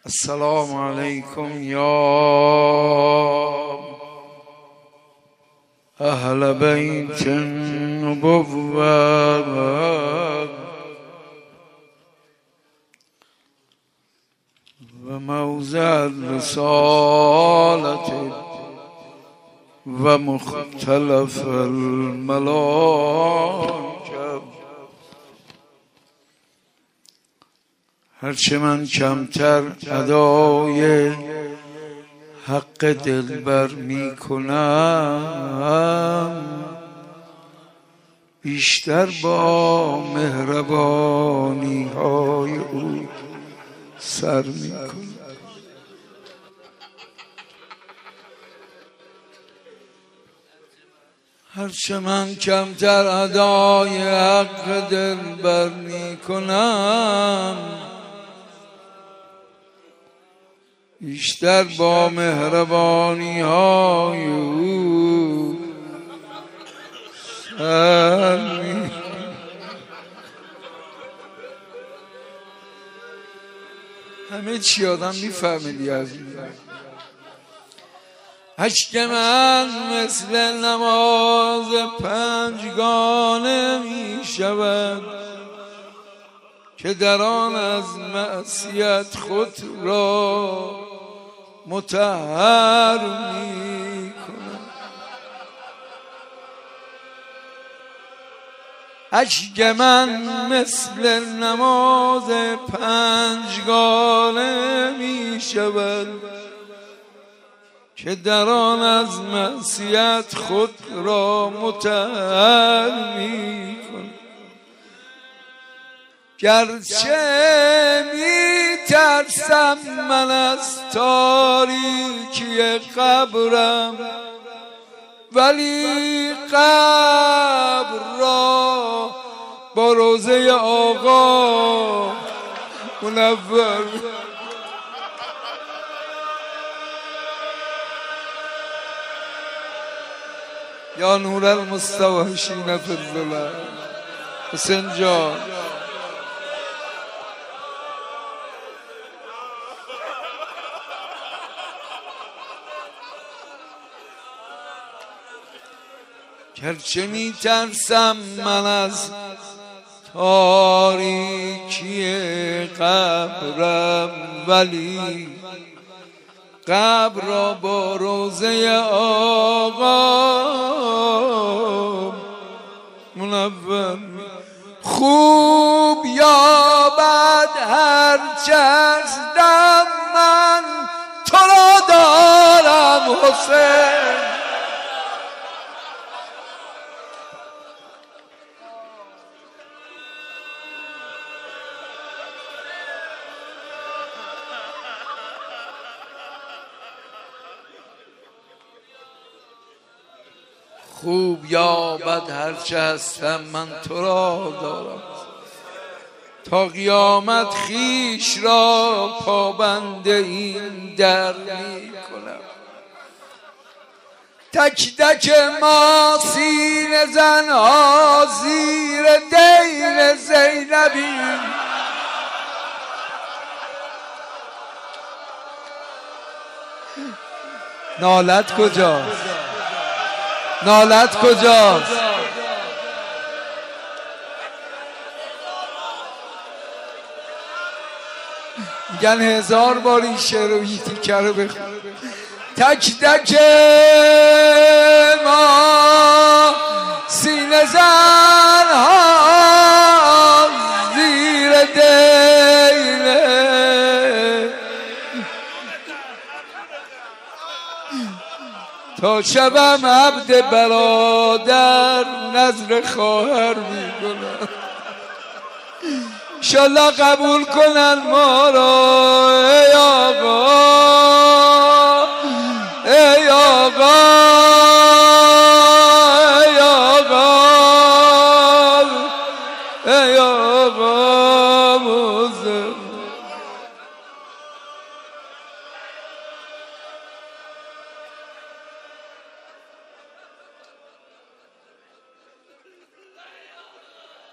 السلام علیکم یا اهل بیت النبوة و موضع الرسالة و مختلف الملائکه. هرچه من کمتر ادای حق دلبر می کنم، بیشتر با مهربانی های او سر می کنم. هرچه من کمتر ادای حق دلبر می کنم، بیشتر با مهربانی های او سر می کنم. همه چی آدم میفهمه دیگه. اشک من مثل نماز پنجگانه می شود که در آن از معصیت خود را مطهر می کنم. اشک من مثل نماز پنجگانه می شود که در آن از معصیت خود را مطهر می کنم. گرچه می ترسم من از تاریکی قبرم، ولی قبر را با روضه آقا منور. یا نور المستوحشین فی الظلال. حسین جان گرچه می ترسم من از تاریکی قبرم، ولی قبر را با روضه آقا منور. خوب یا بد هرچه هستم من تو را دارم حسین. خوب یا بد هرچه هستم من تو را دارم، تا قیامت خویش را پابند این در می کنم. تک تک ما سینه زنها زیر دیر زینبی، نالت کجاست؟ نالت کجاست؟ میگن 1000 بار این شعر و این تیکه رو بخون. تک تک ما سینه زنها زیر دینه، تا شبم عبد برادر نظر خواهر میکنم. انشالله قبول کنن ما را ای آقا، ای آقا، ای آقا، ای آقا موزه.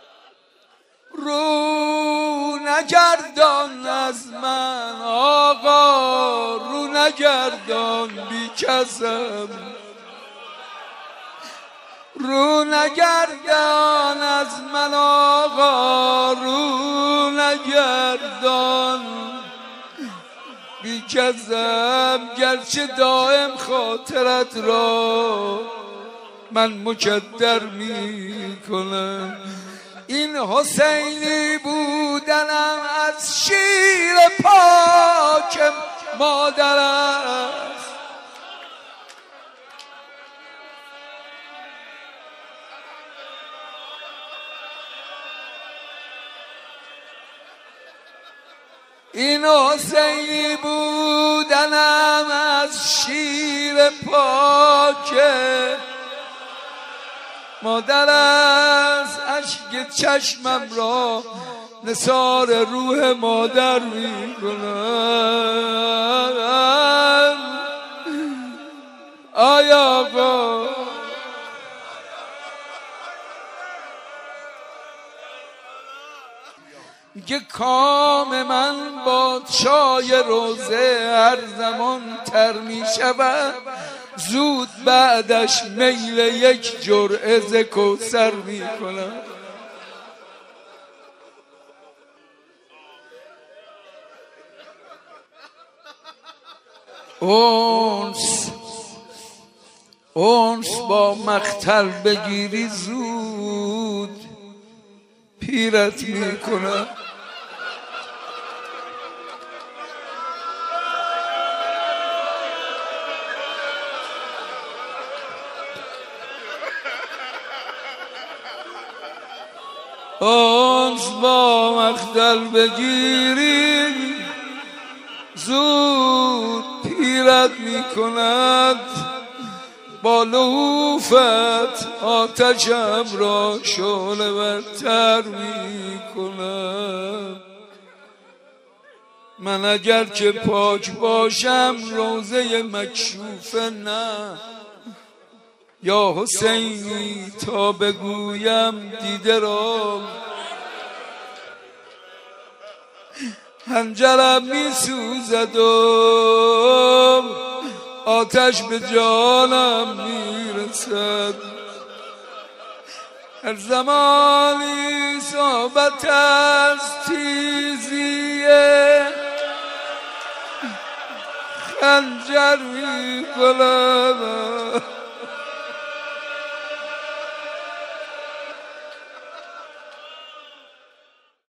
رو نگردان از من آقا، نگردان بی کسم، رو نگردان از من آقا، رو نگردان بی کسم، گرچه دائم خاطرت را من مکدر می کنم. این حسینی بودنم از شیر پاک مادر است. این حسینی بودنم از شیر پاک مادر است. اشک چشمم را نثار روح مادر می کنم. آیا آقا میگه کام من با چای روزه هر زمان تر می شود، زود بعدش میل یک جرعه ز کوثر می کنم. اونس با مقتل بگیری زود پیرت می کنم. اونس با مقتل بگیری زود پیرت می کند. با لهوفت آتشم را شعله برتر می کند. من اگر که پاک باشم روزه مکشوفه نه، یا حسینی تا بگویم دیده را حنجرم می سوزد و آتش به جانم می رسد. هر زمانی صحبت از تیزی خنجر می کند.